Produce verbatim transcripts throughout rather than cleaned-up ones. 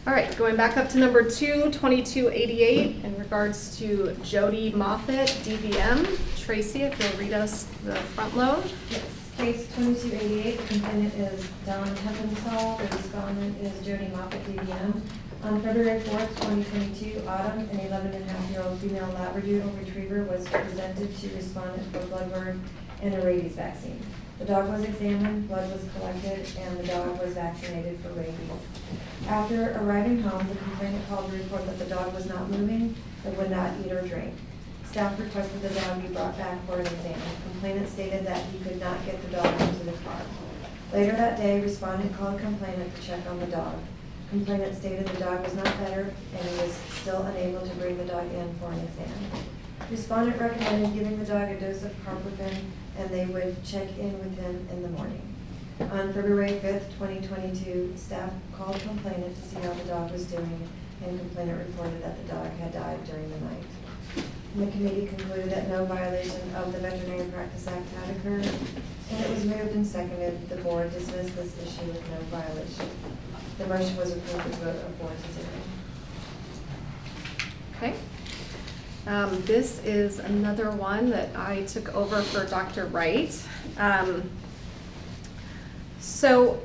All right, going back up to number two, twenty-two eighty-eight, in regards to Jody Moffett, D V M. Tracy, if you'll read us the front load. Yes, case twenty-two eighty-eight, the complainant is Don Heppenstall, the respondent is Jody Moffett, D V M. On February fourth, twenty twenty-two, Autumn, an eleven and a half year old female Labradoodle retriever, was presented to respondent for blood work and a rabies vaccine. The dog was examined, blood was collected, and the dog was vaccinated for rabies. After arriving home, the complainant called to report that the dog was not moving and would not eat or drink. Staff requested the dog be brought back for an exam. The complainant stated that he could not get the dog into the car. Later that day, respondent called complainant to check on the dog. Complainant stated the dog was not better and he was still unable to bring the dog in for an exam. Respondent recommended giving the dog a dose of carprofen and they would check in with him in the morning. On February fifth, twenty twenty-two, staff called complainant to see how the dog was doing, and complainant reported that the dog had died during the night. And the committee concluded that no violation of the Veterinary Practice Act had occurred, and it was moved and seconded. The board dismissed this issue with no violation. The motion was approved with a vote of four to zero. Okay. Um, this is another one that I took over for Doctor Wright. Um, so,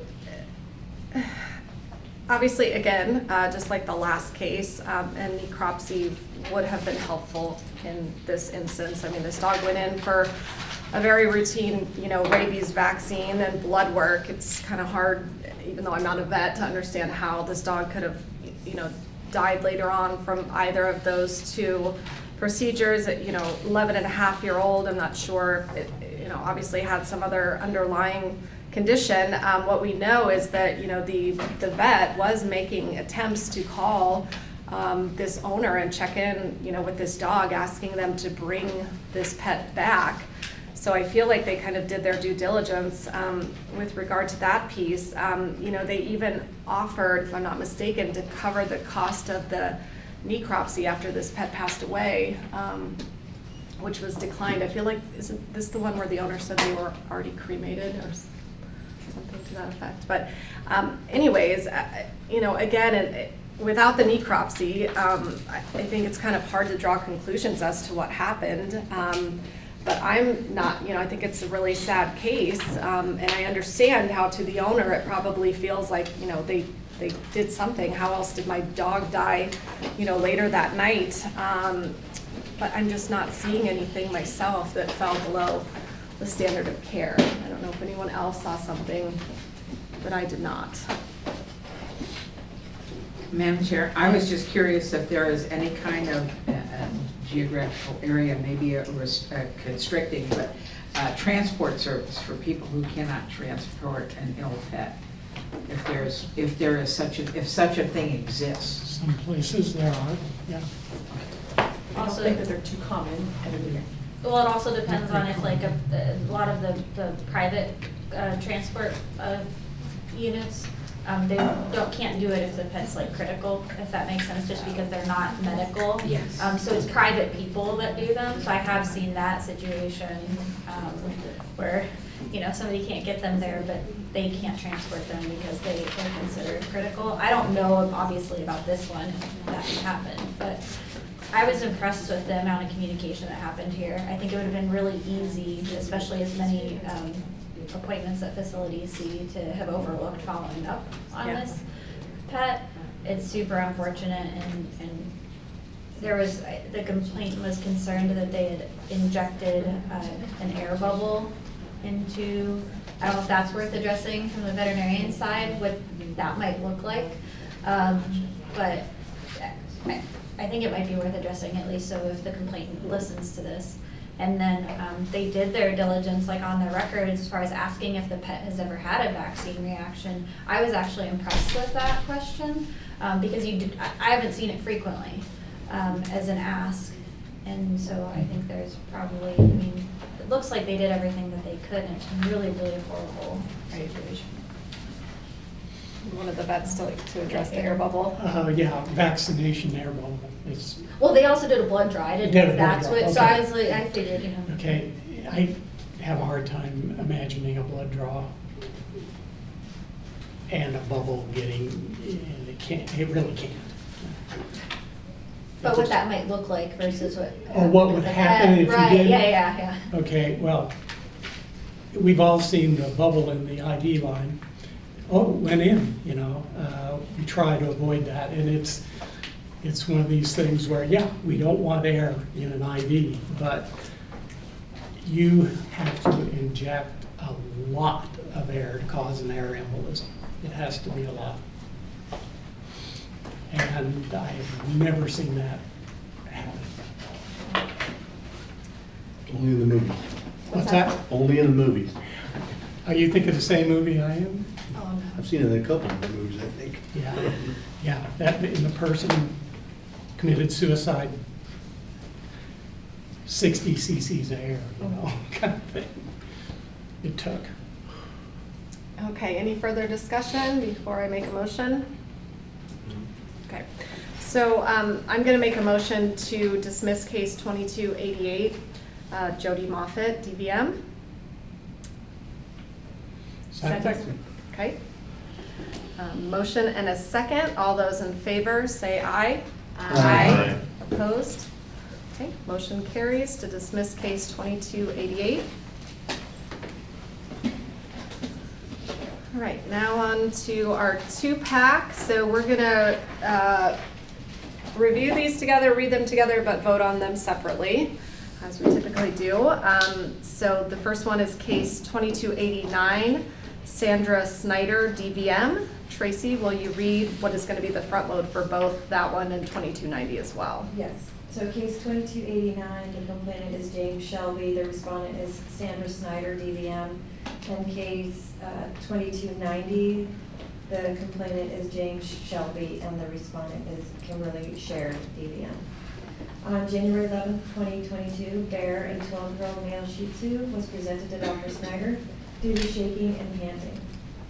obviously, again, uh, just like the last case, um, and necropsy would have been helpful in this instance. I mean, this dog went in for a very routine, you know, rabies vaccine and blood work. It's kind of hard, even though I'm not a vet, to understand how this dog could have, you know, died later on from either of those two procedures. You know, eleven and a half year old, I'm not sure if it, you know, obviously had some other underlying condition. Um, what we know is that, you know, the, the vet was making attempts to call um, this owner and check in, you know, with this dog, asking them to bring this pet back. So I feel like they kind of did their due diligence um, with regard to that piece. Um, you know, they even offered, if I'm not mistaken, to cover the cost of the necropsy after this pet passed away, um, which was declined. I feel like, isn't this the one where the owner said they were already cremated or something to that effect? But um, anyways, uh, you know, again, it, it, without the necropsy, um, I, I think it's kind of hard to draw conclusions as to what happened. Um, But I'm not, you know, I think it's a really sad case, um, and I understand how to the owner it probably feels like, you know, they, they did something. How else did my dog die, you know, later that night? Um, but I'm just not seeing anything myself that fell below the standard of care. I don't know if anyone else saw something that I did not. Madam Chair, I was just curious if there is any kind of uh, geographical area, maybe a, a constricting, but uh, transport service for people who cannot transport an ill pet. If there's, if there is such a, if such a thing exists. Some places there are, yeah. I don't think that they're too common everywhere. Well, it also depends on if like a, a lot of the, the private uh, transport uh, units, um, they don't can't do it if the pet's like critical, if that makes sense, just because they're not medical. Yes. Um, so it's private people that do them. So I have seen that situation um, where, you know, somebody can't get them there, but they can't transport them because they, they're considered critical. I don't know, obviously, about this one, if that can happen, but I was impressed with the amount of communication that happened here. I think it would have been really easy, especially as many um, appointments that facilities see, to have overlooked following up on Yeah. this pet. It's super unfortunate, and, and there was, the complaint was concerned that they had injected uh, an air bubble into, I don't know if that's worth addressing from the veterinarian side, what that might look like. Um, but I, I think it might be worth addressing, at least so if the complainant listens to this. And then um, they did their diligence, like on the record, as far as asking if the pet has ever had a vaccine reaction. I was actually impressed with that question um, because you did, I, I haven't seen it frequently um, as an ask. And so I think there's probably, I mean, it looks like they did everything that they could, and it's really, really horrible situation. One of the vets to, like, to address the air bubble. Uh, yeah, vaccination air bubble is. Well, they also did a blood draw. I didn't Did know a if blood that's draw, what, so okay. I was like, I figured, you know. Okay, I have a hard time imagining a blood draw and a bubble getting, can't, it really can't. But what that might look like versus what. Or what would with the happen head. if you Right, did? yeah, yeah, yeah. Okay, well, we've all seen the bubble in the I V line. Oh, it went in, you know, uh, we try to avoid that, and it's, it's one of these things where, yeah, we don't want air in an I V, but you have to inject a lot of air to cause an air embolism. It has to be a lot. And I have never seen that happen. Only in the movies. What's that? Only in the movies. Are you thinking the same movie I am? Oh, no. I've seen it in a couple of the movies, I think. Yeah, yeah, that, and the person committed suicide, sixty cc's of air, you know, kind of thing. It took. Okay, any further discussion before I make a motion? Okay, so um, I'm going to make a motion to dismiss case twenty-two eighty-eight, uh, Jody Moffett, D V M. Second. Okay. Um, Motion and a second. All those in favor, say aye. Aye. Opposed? Okay, motion carries to dismiss case twenty-two eighty-eight. All right, now on to our two-pack. So we're gonna uh, review these together, read them together, but vote on them separately, as we typically do. Um, So the first one is case twenty-two eighty-nine, Sandra Snyder, D V M. Tracy, will you read what is gonna be the front load for both that one and twenty-two ninety as well? Yes, so case twenty-two eighty-nine, the complainant is James Shelby, the respondent is Sandra Snyder, D V M. And case uh, twenty-two ninety, the complainant is James Shelby, and the respondent is Kimberly Sher, D V M. On January eleventh, twenty twenty-two, Bear, a twelve-year-old male Shih Tzu, was presented to Doctor Snyder due to shaking and panting.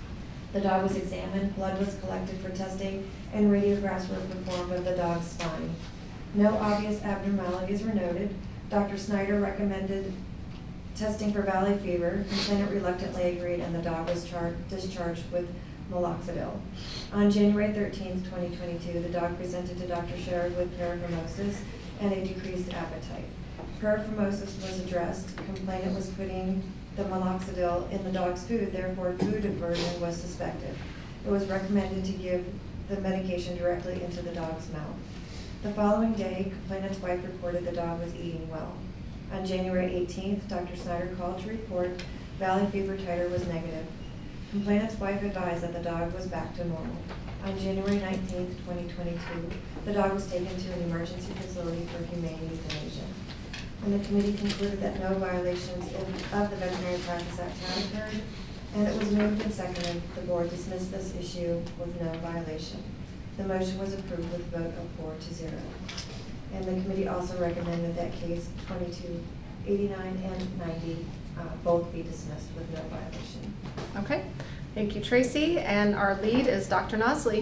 The dog was examined, blood was collected for testing, and radiographs were performed of the dog's spine. No obvious abnormalities were noted. Doctor Snyder recommended testing for valley fever. Complainant reluctantly agreed, and the dog was char- discharged with Maloxidil. On January thirteenth, twenty twenty-two, the dog presented to Doctor Sherrod with paraphimosis and a decreased appetite. Paraphimosis was addressed. Complainant was putting the Maloxidil in the dog's food, therefore food aversion was suspected. It was recommended to give the medication directly into the dog's mouth. The following day, complainant's wife reported the dog was eating well. On January eighteenth, Doctor Snyder called to report valley fever titer was negative. Complainant's wife advised that the dog was back to normal. On January nineteenth, twenty twenty-two, the dog was taken to an emergency facility for humane euthanasia. And the committee concluded that no violations in- of the Veterinary Practice Act had occurred, and it was moved and seconded the board dismissed this issue with no violation. The motion was approved with a vote of four to zero. And the committee also recommended that case twenty-two eighty-nine and ninety uh, both be dismissed with no violation. Okay, thank you, Tracy. And our lead is Doctor Nosley.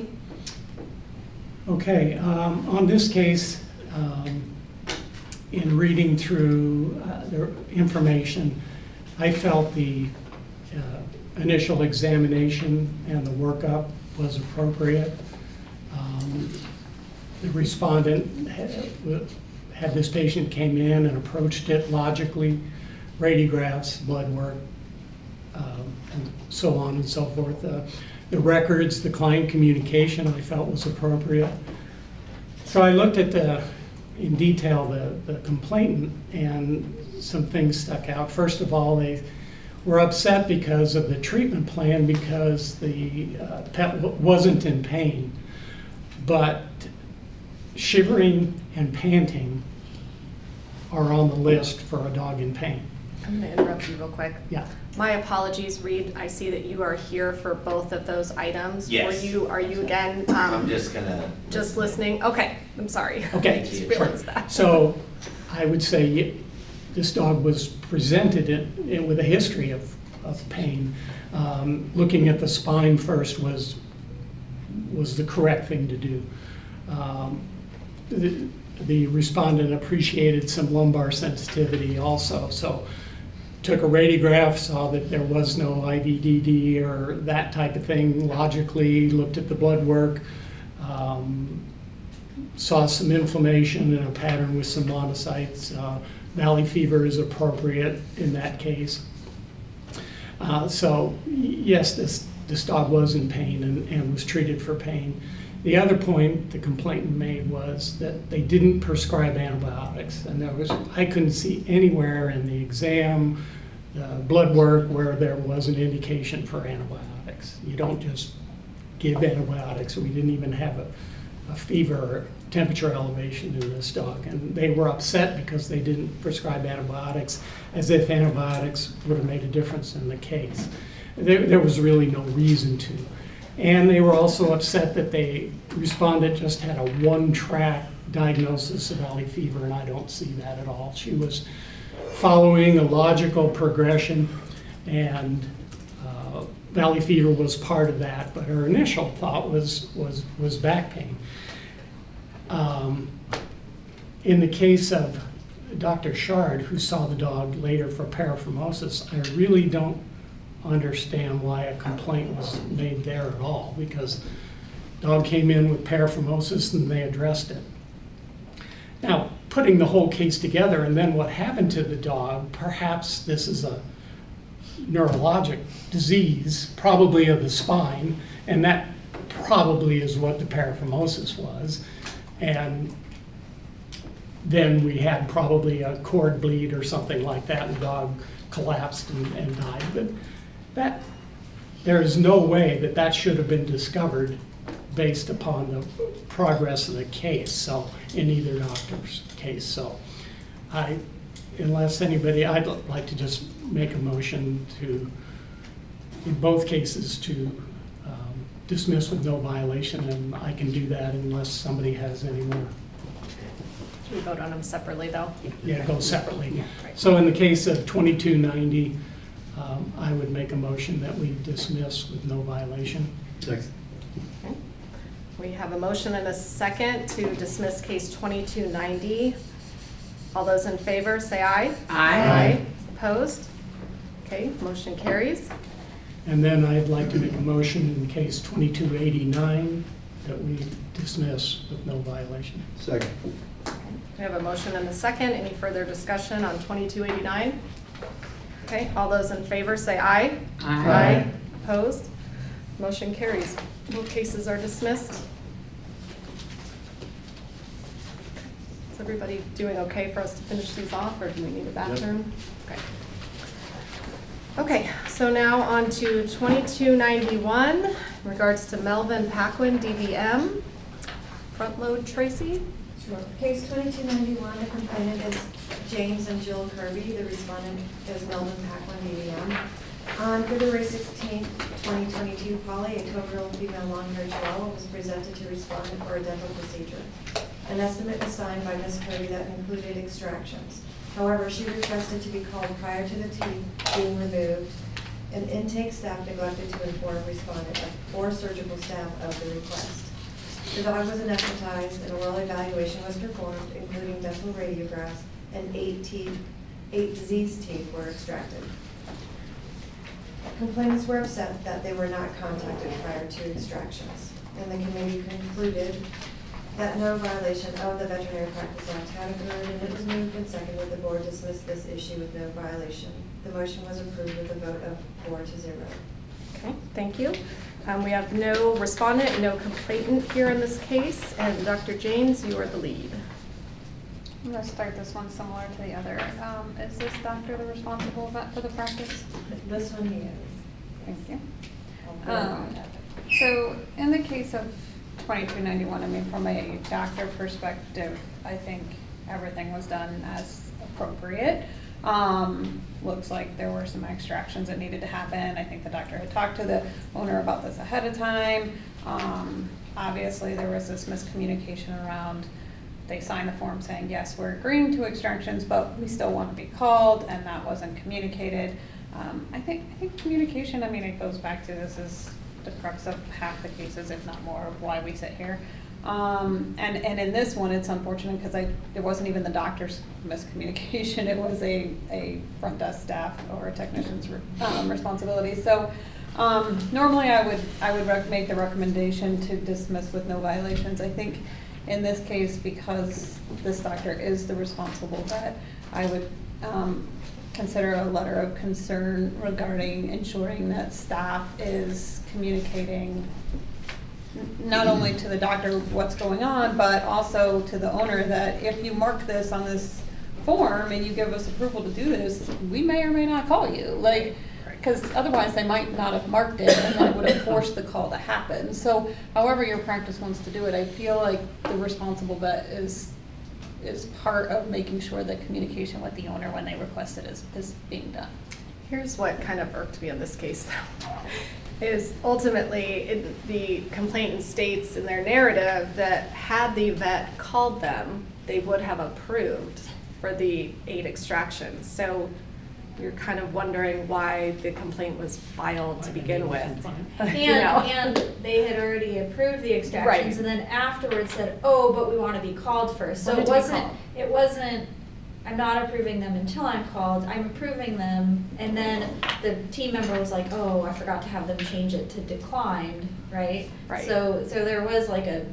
Okay, um, on this case, um, in reading through uh, the information, I felt the uh, initial examination and the workup was appropriate. Um, The respondent had, had this patient came in and approached it logically, radiographs, blood work, um, and so on and so forth. Uh, the records, the client communication I felt was appropriate. So I looked at the, in detail, the, the complainant, and some things stuck out. First of all, they were upset because of the treatment plan because the uh, pet w- wasn't in pain. But shivering and panting are on the list for a dog in pain. I'm going to interrupt you real quick. Yeah. My apologies, Reed. I see that you are here for both of those items. Yes. Were you, are you again? um, I'm just gonna. Just listening? Okay, I'm sorry. Okay. I just realized that. So I would say y- this dog was presented in, in, with a history of, of pain. Um, looking at the spine first was, was the correct thing to do. Um, the, the respondent appreciated some lumbar sensitivity also, so took a radiograph, saw that there was no I V D D or that type of thing, logically looked at the blood work, uh, um, saw some inflammation and a pattern with some monocytes. Uh, valley fever is appropriate in that case. Uh, so y- yes, this, this dog was in pain and, and was treated for pain. The other point the complainant made was that they didn't prescribe antibiotics, and there was, I couldn't see anywhere in the exam, the blood work, where there was an indication for antibiotics. You don't just give antibiotics. We didn't even have a, a fever or temperature elevation in this dog, and they were upset because they didn't prescribe antibiotics, as if antibiotics would have made a difference in the case. There, there was really no reason to. And they were also upset that they responded just had a one-track diagnosis of valley fever, and I don't see that at all. She was following a logical progression, and uh, valley fever was part of that, but her initial thought was, was, was back pain. Um, in the case of Doctor Shard, who saw the dog later for paraphimosis, I really don't understand why a complaint was made there at all, because dog came in with paraphimosis and they addressed it. Now, putting the whole case together and then what happened to the dog, perhaps this is a neurologic disease, probably of the spine, and that probably is what the paraphimosis was. And then we had probably a cord bleed or something like that, and the dog collapsed and, and died. But that, there is no way that that should have been discovered based upon the progress of the case, so, in either doctor's case. So I, unless anybody, I'd like to just make a motion to, in both cases, to um, dismiss with no violation, and I can do that unless somebody has any more. Should we vote on them separately, though? Yeah, go separately. Right. So in the case of twenty-two ninety, um, I would make a motion that we dismiss with no violation. Second. Okay. We have a motion and a second to dismiss case twenty-two ninety. All those in favor, say aye. Aye. Opposed? Okay, motion carries. And then I'd like to make a motion in case twenty-two eighty-nine that we dismiss with no violation. Second. We have a motion and a second. Any further discussion on twenty-two eighty-nine? Okay, all those in favor say aye. Aye. Opposed? Motion carries. Both cases are dismissed. Is everybody doing okay for us to finish these off, or do we need a bathroom? Okay. Okay, so now on to twenty-two ninety-one, in regards to Melvin Paquin, D V M. Front load, Tracy? Sure. Case twenty-two ninety-one, the complainant is James and Jill Kirby. The respondent is Melvin Paquin, D V M. On February sixteenth, twenty twenty-two, Polly, a twelve-year-old female long-haired Chihuahua, was presented to respondent for a dental procedure. An estimate was signed by Miz Kirby that included extractions. However, she requested to be called prior to the teeth being removed, and intake staff neglected to inform respondent or surgical staff of the request. The dog was anesthetized, an oral evaluation was performed, including dental radiographs, and eight teeth, eight diseased teeth were extracted. Complainants were upset that they were not contacted prior to extractions, and the committee concluded that no violation of the Veterinary Practice Act had occurred, and it was moved and seconded the board dismissed this issue with no violation. The motion was approved with a vote of four to zero. Okay, thank you. Um, we have no respondent, no complainant here in this case, and Doctor James, you are the lead. I'm going to start this one similar to the other. Um, is this doctor the responsible vet for the practice? This one he is. Thank you. I'll Um, put it on. so in the case of twenty-two ninety-one, I mean, from a doctor perspective, I think everything was done as appropriate. Um, looks like there were some extractions that needed to happen. I think the doctor had talked to the owner about this ahead of time. Um, obviously, there was this miscommunication around, they signed the form saying, yes, we're agreeing to extractions, but we still want to be called, and that wasn't communicated. Um, I think, I think communication, I mean, it goes back to this is the crux of half the cases, if not more, of why we sit here. Um, and, and in this one, it's unfortunate because I, it wasn't even the doctor's miscommunication. It was a, a front desk staff or a technician's um, responsibility. So Um, normally I would, I would rec- make the recommendation to dismiss with no violations. I think in this case, because this doctor is the responsible vet, I would, um, consider a letter of concern regarding ensuring that staff is communicating n- not only to the doctor what's going on, but also to the owner that if you mark this on this form and you give us approval to do this, we may or may not call you. Like, because otherwise they might not have marked it and then it would have forced the call to happen. So however your practice wants to do it, I feel like the responsible vet is is part of making sure that communication with the owner when they request it is, is being done. Here's what kind of irked me in this case, though, is ultimately it, the complainant states in their narrative that had the vet called them, they would have approved for the eight extractions. So you're kind of wondering why the complaint was filed to begin with. And, You know? and they had already approved the extractions Right. and then afterwards said, oh, but we want to be called first. So Wanted it to be wasn't, called. it wasn't, I'm not approving them until I'm called, I'm approving them. And then the team member was like, oh, I forgot to have them change it to declined, right? Right. So, so there was like a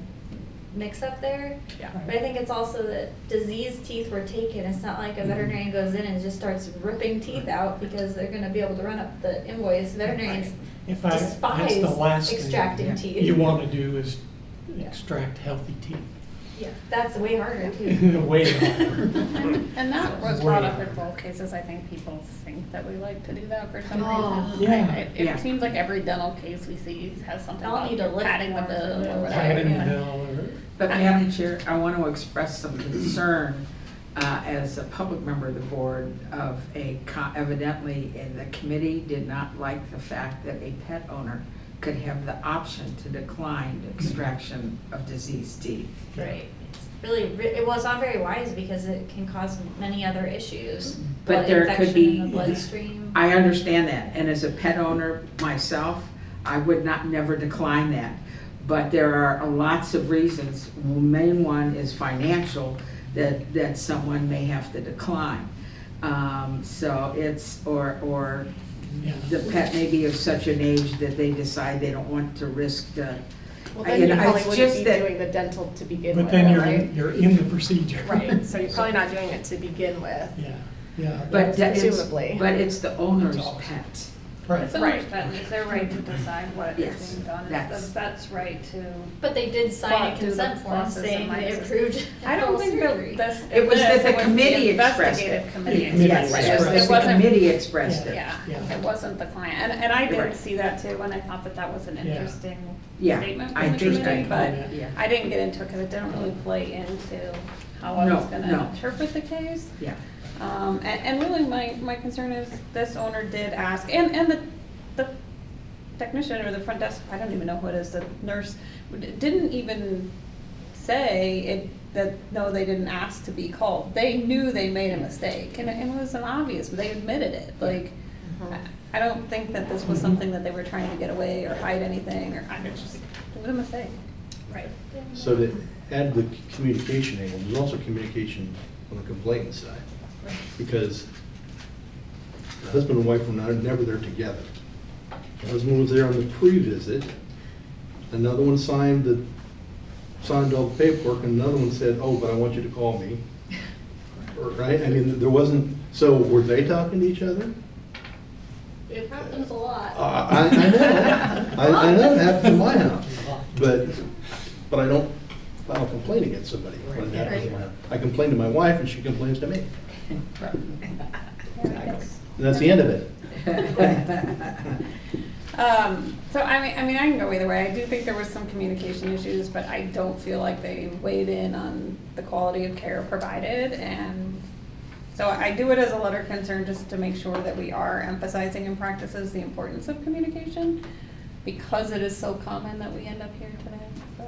mix up there. Yeah. But I think it's also that diseased teeth were taken. It's not like a veterinarian goes in and just starts ripping teeth out because they're gonna be able to run up the invoice. Veterinarians If I, that's despise the last thing extracting teeth. you want to do is Yeah. extract healthy teeth. Yeah, that's way harder too. Way harder. And, and that was Way brought up in harder. both cases. I think people think that we like to do that for some Oh. reason. Yeah. I- It, Yeah. it seems like every dental case we see has something I'll about need a list padding the more for bill this. or whatever. Padding yeah. the bill or. But Madam Chair, I want to express some concern uh, as a public member of the board of a, co- evidently, and the committee did not like the fact that a pet owner could have the option to decline extraction of diseased teeth. Right. It's really, re- it was not very wise because it can cause many other issues. But Blood there could infection be- in the bloodstream. I understand that, and as a pet owner myself, I would not never decline that. But there are lots of reasons. The main one is financial, that, that someone may have to decline. Um, so it's, or, or Yeah. the pet may be of such an age that they decide they don't want to risk the, Well, I- then you you know, probably it's wouldn't just be that- doing the dental to begin with, But then you're, right? you're in the procedure. Right, so you're probably not doing it to begin with. Yeah, yeah. but that's- it's, Presumably. but it's the owner's That's all. pet. Right. It's owner's pet, and it's their right to decide what Yes, is being done. that's- It's the vet's right to. But they did sign Well, a do the consent form pluses and saying they minuses. approved. I don't oral think surgery. that this. It was that the this, committee the expressed it. investigative committee. The committee Yes, expressed it it. was It the wasn't- committee expressed it. Yeah, Yeah. it wasn't the client, and, and I did Right. see that too, and I thought that that was an Yeah. interesting Yeah, statement I from the think committee, I- but yeah. I didn't get into it because it didn't really play into how I No, was gonna no. interpret the case. Yeah. Um, and, and really my, my concern is this owner did ask, and, and the, the technician or the front desk, I don't even know who it is, the nurse, didn't even say it, that, no, they didn't ask to be called. They knew they made a mistake, and it, and it was an obvious, they admitted it, like, I, I don't think that this was something that they were trying to get away or hide anything, or, I it's just, it was a mistake. Right. So to add the communication angle, there's also communication on the complainant side. Because the husband and wife were not, never there together. The husband was there on the pre-visit, another one signed the, signed all the paperwork, and another one said, oh, but I want you to call me. Right, I mean, there wasn't, so were they talking to each other? It happens a lot. Uh, I, I know, I, I know it happens in my house, but, but I don't file a complaint against somebody when it happens in my house. I complain to my wife and she complains to me. And that's the end of it. Um, so I mean, I mean, I can go either way. I do think there was some communication issues, but I don't feel like they weighed in on the quality of care provided. And so I do it as a letter of concern just to make sure that we are emphasizing in practices the importance of communication, because it is so common that we end up here today. But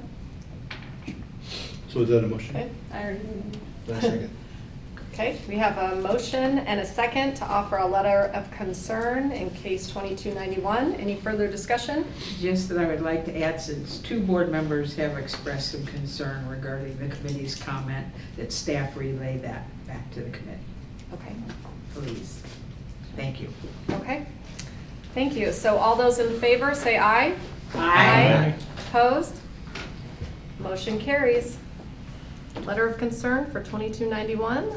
So is that a motion? Okay. I already, One second. Okay, we have a motion and a second to offer a letter of concern in case twenty-two ninety-one. Any further discussion? Just that I would like to add, since two board members have expressed some concern regarding the committee's comment, that staff relay that back to the committee, Okay, please. Thank you. okay. Thank you. So all those in favor, say aye. Aye. Opposed? Motion carries. Letter of concern for twenty-two ninety-one.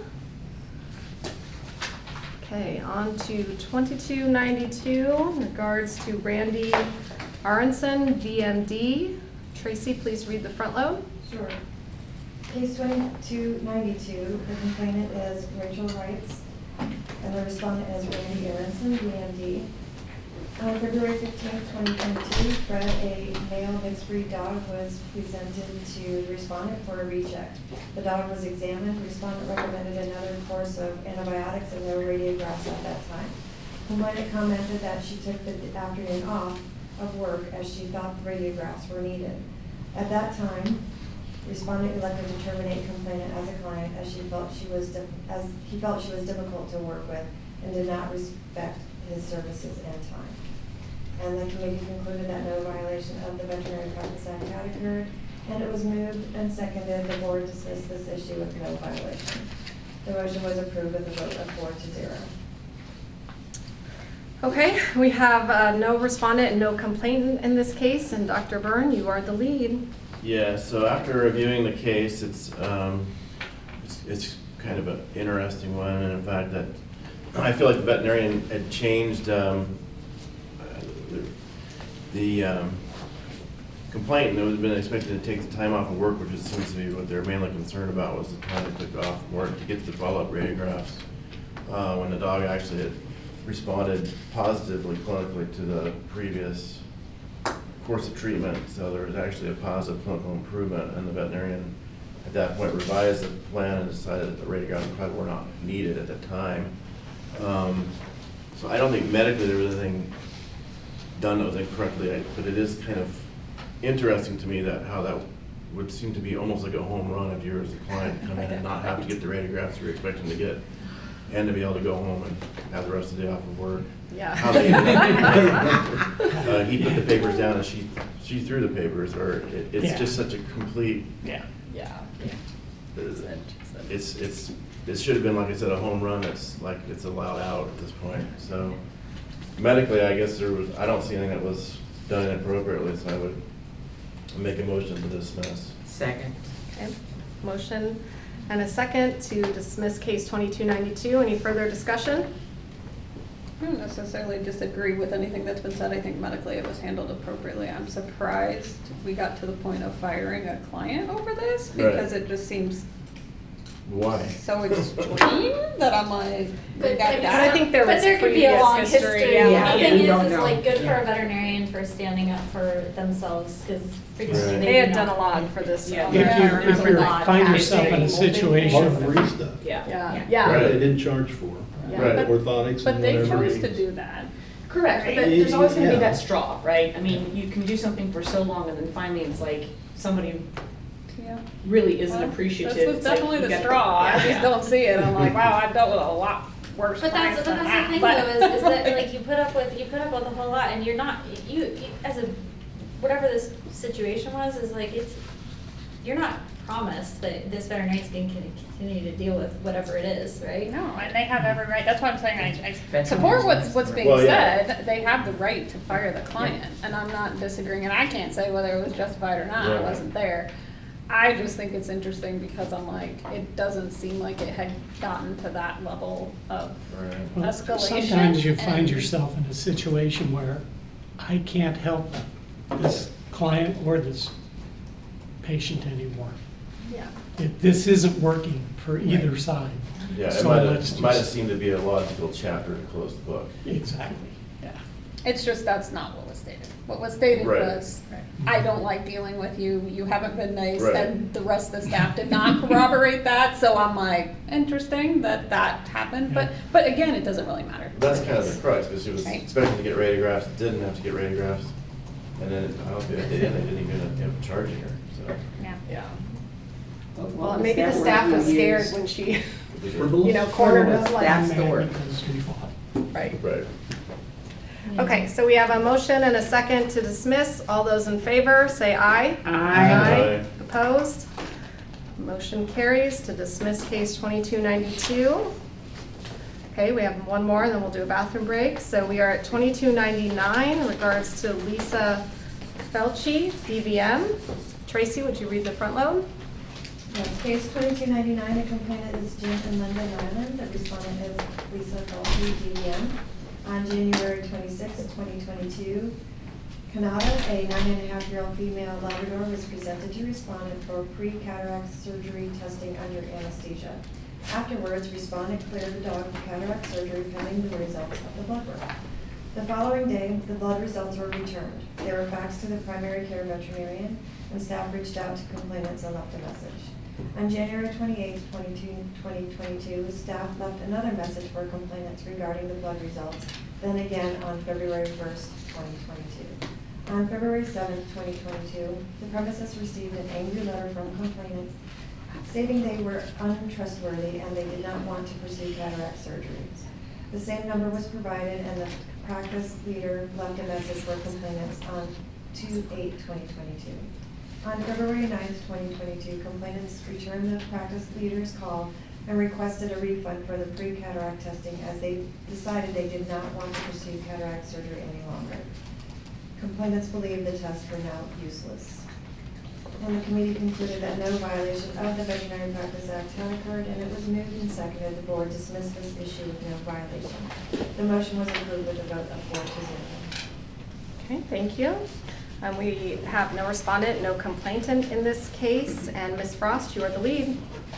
Okay, on to twenty-two ninety-two in regards to Randy Aronson, V M D. Tracy, please read the front load. Sure. Case twenty-two ninety-two, the complainant is Rachel Wrights, and the respondent is Randy Aronson, V M D. On February fifteenth, twenty twenty-two, Fred, a male mixed breed dog, was presented to the respondent for a recheck. The dog was examined. Respondent recommended another course of antibiotics and no radiographs at that time. Complainant commented that she took the afternoon off of work as she thought the radiographs were needed. At that time, respondent elected to terminate complainant as a client as she felt she was di- as he felt she was difficult to work with and did not respect his services and time. And the committee concluded that no violation of the Veterinary Practice Act had occurred, and it was moved and seconded. The board dismissed this issue with no violation. The motion was approved with a vote of four to zero. Okay, we have uh, no respondent and no complainant in this case, and Doctor Byrne, you are the lead. Yeah, so after reviewing the case, it's, um, it's, it's kind of an interesting one, and in fact that I feel like the veterinarian had changed um, uh, the, the um, complainant that would have been expected to take the time off of work, which seems to be what they're mainly concerned about, was the time they took off from work to get the follow-up radiographs, uh, when the dog actually had responded positively clinically to the previous course of treatment. So there was actually a positive clinical improvement, and the veterinarian at that point revised the plan and decided that the radiographs probably were not needed at the time. Um, so I don't think medically there was anything done that was incorrectly, but it is kind of interesting to me that how that would seem to be almost like a home run if you were as a client to come in and not have to get the radiographs you're expecting to get, and to be able to go home and have the rest of the day off of work. Yeah. How they, uh, he put the papers down and she she threw the papers, or it, it's Yeah. just such a complete. Yeah. Yeah. It's it's, it's it should have been, like I said, a home run. It's like it's allowed out at this point. So medically, I guess there was I don't see anything that was done inappropriately. So I would make a motion to dismiss. Second. Okay, motion and a second to dismiss case twenty-two ninety-two. Any further discussion? I don't necessarily disagree with anything that's been said. I think medically it was handled appropriately. I'm surprised we got to the point of firing a client over this, because Right. it just seems Why? so extreme that I'm like, But we got I mean, that. I think there but was there could be a previous long history, history. yeah. The Yeah, thing you is, don't it's know. like good for Yeah. a veterinarian for standing up for themselves, because frequently Right. they They do had not- done a lot for this. Yeah. um, If Yeah. you, There's if a you lot find happening. yourself in a Multiple things. situation. Lot of free stuff Yeah. Yeah. Yeah. Right. that they didn't charge for. Yeah. Right. Orthotics But and they whatever. chose to do that. Correct, but Right. there's always gonna be Yeah. that straw, right? I mean, you can do something for so long and then finally it's like somebody Yeah. really isn't Well, appreciative. This was It's like definitely you the gotta- straw. I yeah. just don't see it. I'm like, wow, I've dealt with a lot worse But that's, clients but than that's that. the thing But- though, is, is that like you put up with, you put up with a whole lot, and you're not, you, you, as a, whatever this situation was, is like, it's, you're not promised that this veterinarian can can continue to deal with whatever it is, right? No, and they have every right, that's why I'm saying I, I That's support what's, amazing. what's being Well, yeah. said. They have the right to fire the client, and I'm not disagreeing, and I can't say whether it was justified or not, I Right. wasn't there. I just think it's interesting because I'm like, it doesn't seem like it had gotten to that level of Right. Well, escalation. Sometimes you find and- yourself in a situation where I can't help this client or this patient anymore. Yeah. It- This isn't working for either side. Yeah, it So might let's have might have just- seemed to be a logical chapter to close the book. Exactly, yeah. It's just that's not what was stated. What was stated Right. was, I don't like dealing with you, you haven't been nice, Right. and the rest of the staff did not corroborate that, so I'm like, interesting that that happened, but, Yeah. but again, it doesn't really matter. That's kind of the crux, because she was Right. expecting to get radiographs, didn't have to get radiographs, and then I don't think they did, they didn't even end up charging her, so. Yeah. Yeah. Well, maybe the staff was scared when she, Scribbles? you know, cornered us That's like. the Mad word. Because we fought. Right. Right. Okay, so we have a motion and a second to dismiss. All those in favor, say aye. Aye. Opposed? Motion carries to dismiss case twenty-two ninety-two. Okay, we have one more, and then we'll do a bathroom break. So we are at twenty-two ninety-nine in regards to Lisa Felci, D V M. Tracy, would you read the front load? Yes, case twenty-two ninety-nine, the complainant is Jim and Linda Nyland, the respondent is Lisa Felty, D V M. On January twenty-sixth, twenty twenty-two, Kanata, a nine and a half year old female Labrador, was presented to respondent for pre-cataract surgery testing under anesthesia. Afterwards, respondent cleared the dog for cataract surgery pending the results of the blood work. The following day, the blood results were returned. They were faxed to the primary care veterinarian, and staff reached out to complainants and left a message. On January twenty-eighth, twenty twenty-two, staff left another message for complainants regarding the blood results, then again on February first, twenty twenty-two. On February seventh, twenty twenty-two, the premises received an angry letter from complainants stating they were untrustworthy and they did not want to pursue cataract surgeries. The same number was provided, and the practice leader left a message for complainants on two eight twenty twenty-two. On February ninth, twenty twenty-two, complainants returned the practice leader's call and requested a refund for the pre-cataract testing as they decided they did not want to pursue cataract surgery any longer. Complainants believed the tests were now useless. And the committee concluded that no violation of the Veterinary Practice Act had occurred, and it was moved and seconded the board dismissed this issue with no violation. The motion was approved with a vote of four to zero. Okay, thank you. Um, we have no respondent, no complainant in this case, and Miz Frost, you are the lead.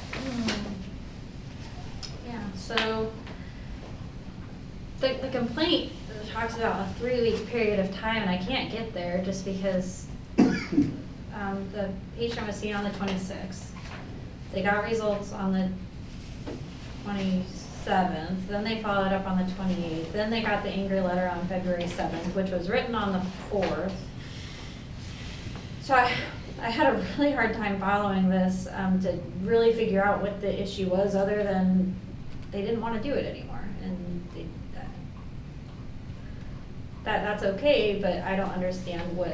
Yeah, so the, the complaint talks about a three-week period of time, and I can't get there just because um, the patient was seen on the twenty-sixth. They got results on the twenty-seventh, then they followed up on the twenty-eighth, then they got the angry letter on February seventh, which was written on the fourth. So I, I had a really hard time following this um, to really figure out what the issue was, other than they didn't want to do it anymore, and they, that, that that's okay. But I don't understand what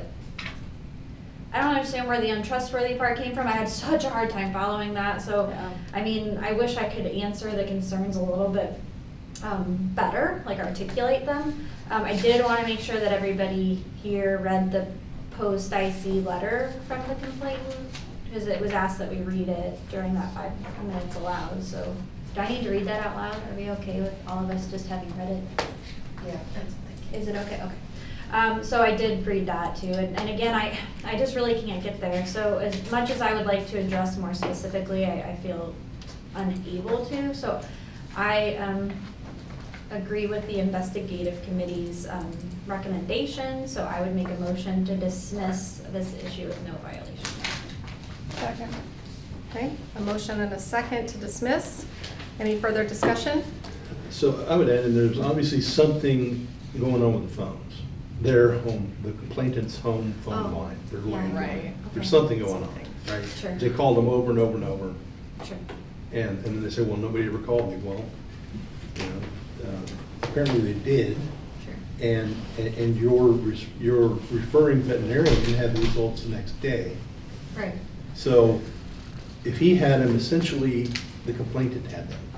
I don't understand where the untrustworthy part came from. I had such a hard time following that. So Yeah. I mean, I wish I could answer the concerns a little bit um, better, like articulate them. Um, I did want to make sure that everybody here read the post-I C letter from the complainant, because it was asked that we read it during that five minutes allowed. So do I need to read that out loud? Are we okay with all of us just having read it? Yeah, that's fine. Is it okay? Okay. Um, so I did read that too, and, and again, I, I just really can't get there. So as much as I would like to address more specifically, I, I feel unable to. So I um, agree with the investigative committee's um, recommendation, so I would make a motion to dismiss this issue with no violation. Second. Okay, a motion and a second to dismiss. Any further discussion? So I would add, and there's obviously something going on with the phones. Their home, the complainant's home phone Oh, line, their yeah, landline. right. There's Okay. something going on, right? Sure. They called them over and over and over, Sure. and, and then they say, well, nobody ever called me. Well, you know, uh, apparently they did. Sure. And, and and your, res- your referring veterinarian had the results the next day. Right. So if he had them, essentially, the complainant had them,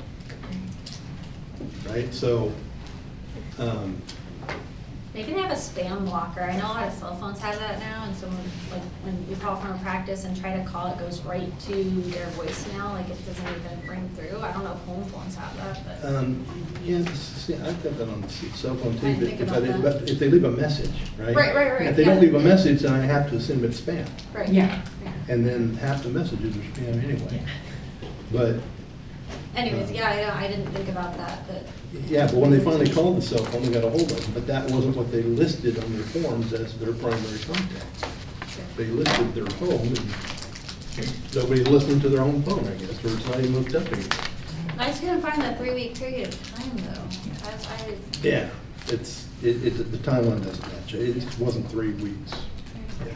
right? So, um, Maybe they have a spam blocker. I know a lot of cell phones have that now, and so when, like, when we call from a practice and try to call, it goes right to their voicemail, like it doesn't even ring through. I don't know if home phones have that, but. um, yeah, this is- yeah, I've got that on the cell phone I too, didn't but think if about I, that. but if they leave a message, right? Right, right, right, If they don't yeah. leave a message, then I have to assume it's spam. Right. Yeah. Yeah. And then half the messages are spam anyway. But, Anyways, yeah, I, don't- I didn't think about that, but. yeah, but when they finally called the cell phone, they got a hold of them, but that wasn't what they listed on their forms as their primary contact. They listed their home, and nobody's listening to their own phone, I guess, or it's not even hooked up anymore. I just couldn't find that three-week period of time, though. I, I. Yeah, it's, it, it, the timeline doesn't match, it wasn't three weeks. Yeah.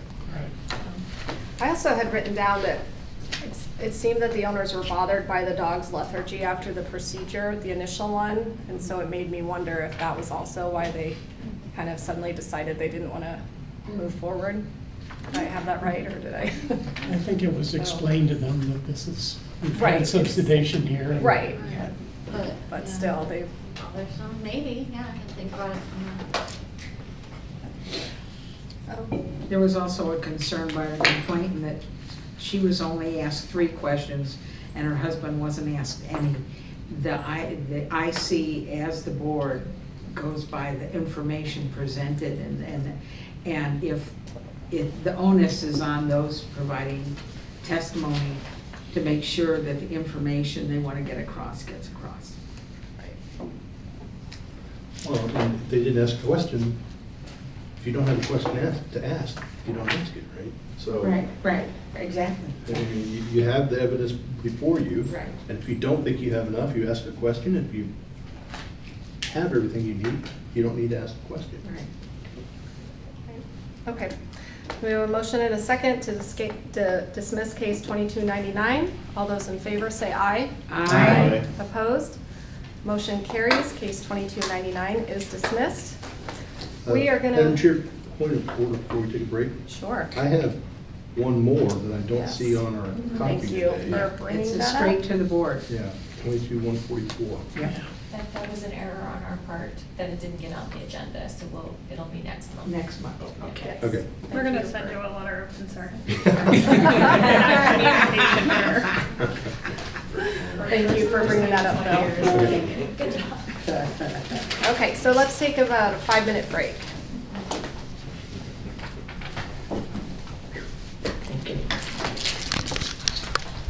I also had written down that it's, it seemed that the owners were bothered by the dog's lethargy after the procedure, the initial one, and so it made me wonder if that was also why they kind of suddenly decided they didn't want to move forward. Did I have that right, or did I? I think it was explained to them that this is, we've Right. had subsidization here. and- Right, But. but yeah. still, they, bothersome, maybe, yeah, I can think about it. Oh, There was also a concern by a complainant that she was only asked three questions and her husband wasn't asked any. The I, the I C as the board goes by the information presented and, and, and if, if the onus is on those providing testimony to make sure that the information they want to get across gets across. Well, and if they didn't ask a question, if you don't have a question asked, to ask, you don't ask it, right? So. Right, right, exactly. I mean, you, you have the evidence before you. Right. And if you don't think you have enough, you ask a question. If you have everything you need, you don't need to ask a question. Right. Okay. We have a motion and a second to disca- to dismiss case twenty-two ninety-nine. All those in favor say aye. Aye. Opposed? Motion carries. Case twenty-two ninety-nine is dismissed. We Uh, are gonna. Madam Chair, point of order before we take a break. Sure. I have one more that I don't Yes. see on our copy Thank you today. for bringing It's a that straight up. to the board. Yeah, twenty-two one forty-four. Yeah. That, that was an error on our part, that it didn't get on the agenda, so we'll, it'll be next month. Next month, okay. Yes. Okay. We're Thank gonna you send for- you a letter of concern. Thank you for bringing that up, Bill. Good job. Okay, so let's take about a five-minute break.